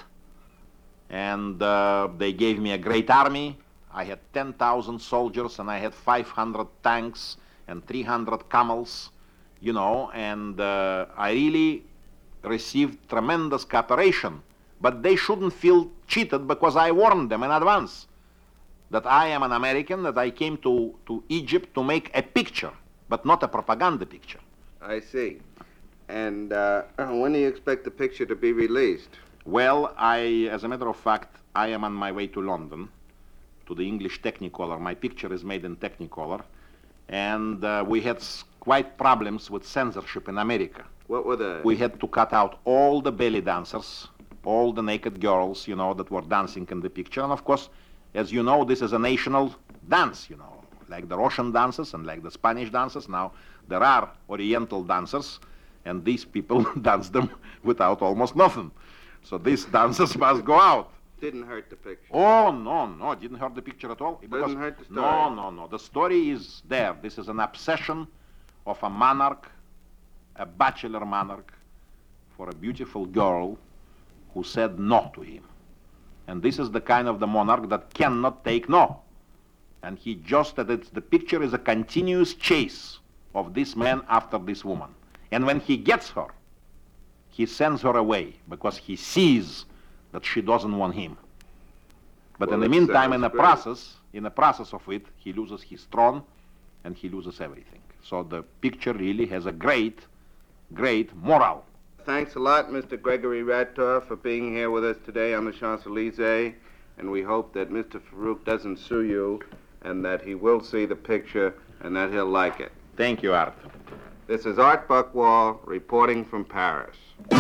Speaker 16: and they gave me a great army. I had 10,000 soldiers, and I had 500 tanks and 300 camels, you know, and I really received tremendous cooperation. But they shouldn't feel cheated, because I warned them in advance that I am an American, that I came to Egypt to make a picture, but not a propaganda picture.
Speaker 13: I see. And when do you expect the picture to be released?
Speaker 16: Well, as a matter of fact, I am on my way to London, to the English Technicolor. My picture is made in Technicolor, and we had quite problems with censorship in America.
Speaker 13: What were they?
Speaker 16: We had to cut out all the belly dancers, all the naked girls, that were dancing in the picture. And of course, as you know, this is a national dance, like the Russian dances and like the Spanish dances. Now, there are Oriental dancers, and these people dance them without almost nothing. So these dancers must go out.
Speaker 13: Didn't hurt the picture.
Speaker 16: Oh, no, it didn't hurt the picture at all.
Speaker 13: Didn't hurt the story.
Speaker 16: No. The story is there. This is an obsession of a monarch, a bachelor monarch, for a beautiful girl who said no to him. And this is the kind of the monarch that cannot take no. And the picture is a continuous chase of this man after this woman. And when he gets her, he sends her away because he sees that she doesn't want him. But in the meantime, in the process of it, he loses his throne and he loses everything. So the picture really has a great moral.
Speaker 13: Thanks a lot, Mr. Gregory Ratdorf, for being here with us today on the Champs-Élysées. And we hope that Mr. Farouk doesn't sue you and that he will see the picture and that he'll like it.
Speaker 16: Thank you, Art.
Speaker 13: This is Art Buchwald reporting from Paris.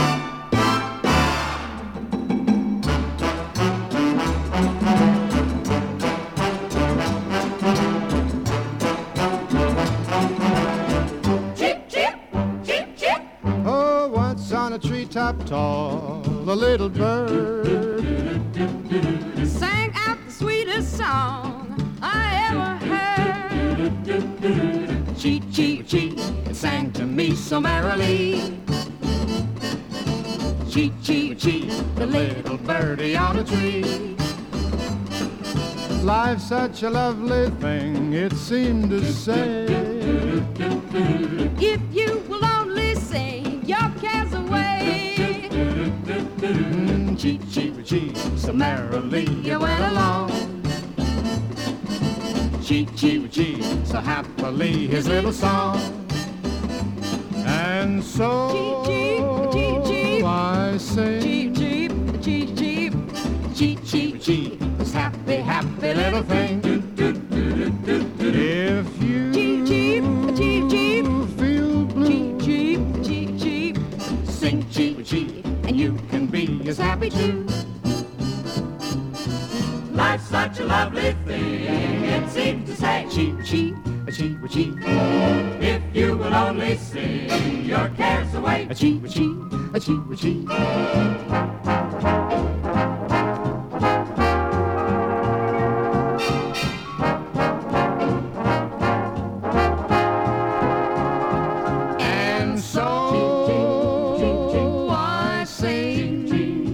Speaker 7: Oh, once on a treetop tall, a little bird
Speaker 17: sang out the sweetest song I ever heard. Cheep, cheep, cheep, it sang to me so merrily. Cheep, cheep, cheep, the little birdie on a tree.
Speaker 7: Life's such a lovely thing, it seemed to say.
Speaker 17: If you will only sing your cares away.
Speaker 7: Cheep, cheep, cheep, so merrily you went along. Cheep, cheep, cheep, so happily his little song. And so I sing.
Speaker 17: Cheep, cheep, cheep, cheep, cheep, cheep, cheep,
Speaker 7: this happy, happy little thing. If you feel blue,
Speaker 17: cheep, cheep, cheep,
Speaker 7: sing cheep, cheep, and you can be as happy too.
Speaker 17: Life's such a lovely thing, it seems to say.
Speaker 7: Cheep, cheep, cheep, cheep.
Speaker 17: If you will only sing your cares away.
Speaker 7: Cheep, cheep, cheep, cheep. And so I sing.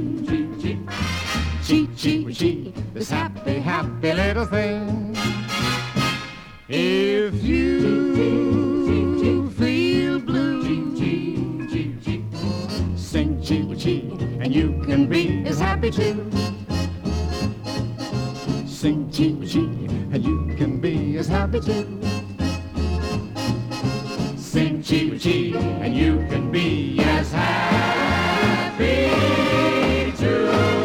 Speaker 7: Cheep, cheep, cheep, this happy, happy little thing. If you feel blue, sing cheep, cheep, and you can be as happy too. Sing cheep, cheep, and you can be as happy too. Sing cheep, cheep, and you can be as happy too.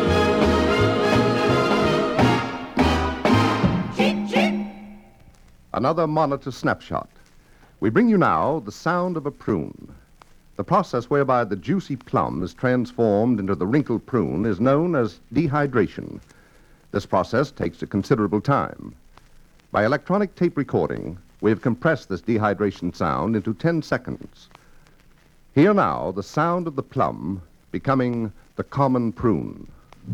Speaker 14: Another Monitor snapshot. We bring you now the sound of a prune. The process whereby the juicy plum is transformed into the wrinkled prune is known as dehydration. This process takes a considerable time. By electronic tape recording, we have compressed this dehydration sound into 10 seconds. Hear now the sound of the plum becoming the common prune.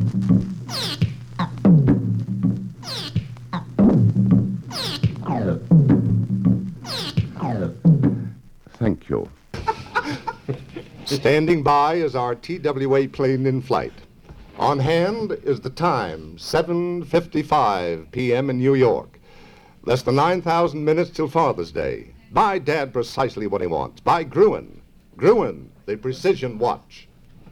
Speaker 14: Thank you. Standing by is our TWA plane in flight. On hand is the time, 7:55 p.m. in New York. Less than 9,000 minutes till Father's Day. Buy Dad precisely what he wants. Buy Gruen. Gruen, the precision watch.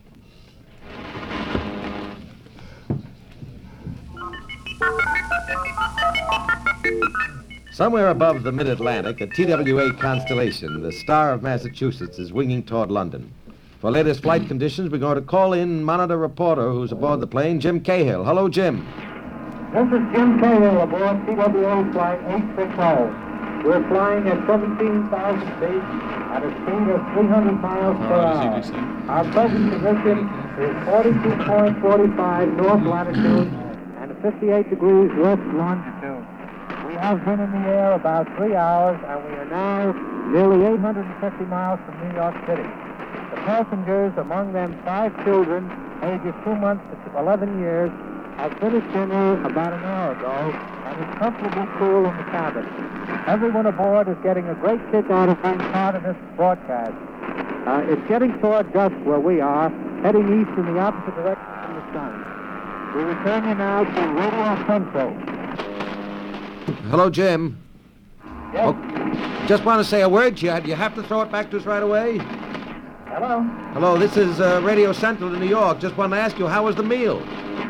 Speaker 1: Somewhere above the mid-Atlantic, a TWA constellation, the Star of Massachusetts, is winging toward London. For latest flight conditions, we're going to call in Monitor reporter who's aboard the plane, Jim Cahill. Hello, Jim.
Speaker 18: This is Jim Cahill aboard TWA Flight 860.
Speaker 5: We're flying at 17,000 feet at a speed of 300 miles per hour. Our present position is 42.45 north latitude and 58 degrees west longitude. We have been in the air about 3 hours, and we are now nearly 850 miles from New York City. The passengers, among them 5 children, ages 2 months to 11 years, have finished dinner about an hour ago and is comfortably cool in the cabin. Everyone aboard is getting a great kick out of being part of this broadcast. It's getting toward dusk where we are, heading east in the opposite direction from the sun. We return you now to Radio Central.
Speaker 1: Hello, Jim.
Speaker 5: Yes.
Speaker 1: Oh, just want to say a word to you. Do you have to throw it back to us right away?
Speaker 5: Hello.
Speaker 1: Hello, this is Radio Central in New York. Just want to ask you, how was the meal?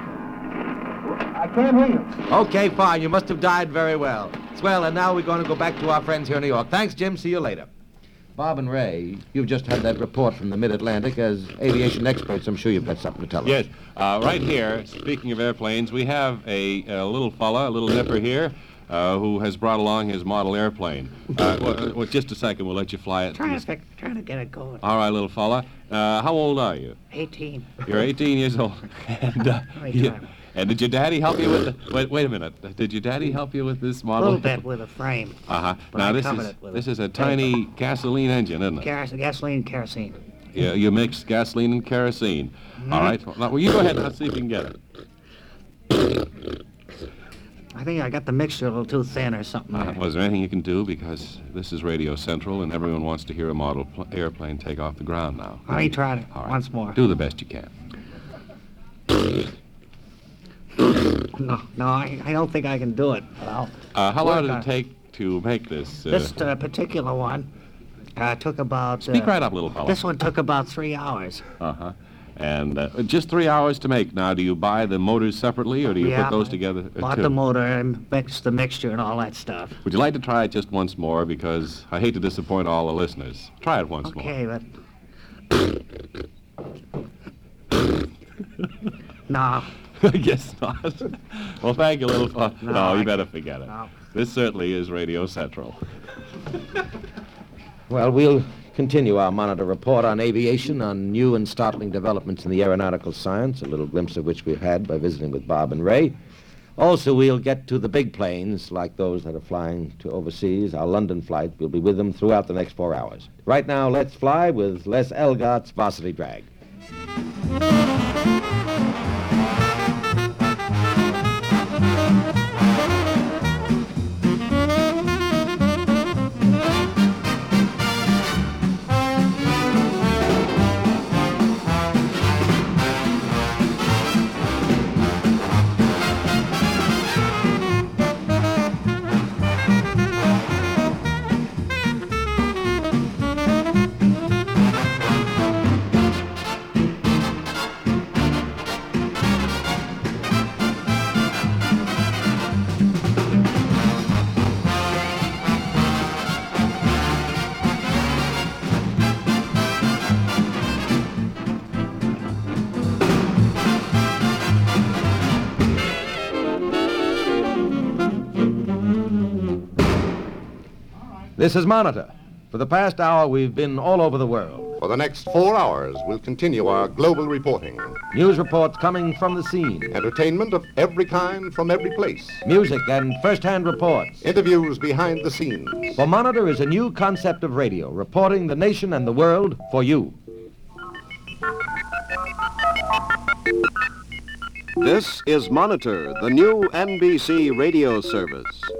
Speaker 5: I can't hear you.
Speaker 1: Okay, fine. You must have died very well. Well, and now we're going to go back to our friends here in New York. Thanks, Jim. See you later. Bob and Ray, you've just had that report from the Mid-Atlantic. As aviation experts, I'm sure you've got something to tell us.
Speaker 11: Yes. Right here, speaking of airplanes, we have a little fella, a little nipper here, who has brought along his model airplane. Well, just a second. We'll let you fly it.
Speaker 18: Trying to get it going.
Speaker 11: All right, little fella. How old are you?
Speaker 18: 18.
Speaker 11: You're 18 years old. And did your daddy help you with the... Wait a minute. Did your daddy help you with this
Speaker 18: A
Speaker 11: model?
Speaker 18: little bit with a frame.
Speaker 11: Uh-huh.
Speaker 18: But
Speaker 11: Now,
Speaker 18: I
Speaker 11: this
Speaker 18: covered it with
Speaker 11: is a tiny gasoline engine, isn't it?
Speaker 18: Gasoline, kerosene.
Speaker 11: Yeah, you mix gasoline and kerosene.
Speaker 18: Mhm.
Speaker 11: All right. Well, you go ahead and let's see if you can get it.
Speaker 18: I think I got the mixture a little too thin or something.
Speaker 11: Was there anything you can do? Because this is Radio Central, and everyone wants to hear a model airplane take off the ground now.
Speaker 18: Let me try it
Speaker 11: All right.
Speaker 18: once more.
Speaker 11: Do the best you can.
Speaker 18: No, I don't think I can do it. Well,
Speaker 11: How long did it take to make this?
Speaker 18: This particular one took about...
Speaker 11: Speak right up, little fella.
Speaker 18: This one took about 3 hours.
Speaker 11: Uh-huh. And just 3 hours to make. Now, do you buy the motors separately, or do you put those together?
Speaker 18: Bought
Speaker 11: too?
Speaker 18: the motor and mixed the mixture and all that stuff.
Speaker 11: Would you like to try it just once more? Because I hate to disappoint all the listeners. Try it once more.
Speaker 18: Okay, but... No.
Speaker 11: I guess not. Well, thank you, little fella. No, you better forget it.
Speaker 18: No.
Speaker 11: This certainly is Radio Central.
Speaker 1: Well, we'll continue our monitor report on aviation, on new and startling developments in the aeronautical science, a little glimpse of which we've had by visiting with Bob and Ray. Also, we'll get to the big planes, like those that are flying to overseas. Our London flight, we'll be with them throughout the next 4 hours. Right now, let's fly with Les Elgott's Varsity Drag. This is Monitor. For the past hour, we've been all over the world.
Speaker 14: For the next 4 hours, we'll continue our global reporting.
Speaker 1: News reports coming from the scene.
Speaker 14: Entertainment of every kind from every place.
Speaker 1: Music and first-hand reports.
Speaker 14: Interviews behind the scenes.
Speaker 1: For Monitor is a new concept of radio, reporting the nation and the world for you.
Speaker 23: This is Monitor, the new NBC radio service.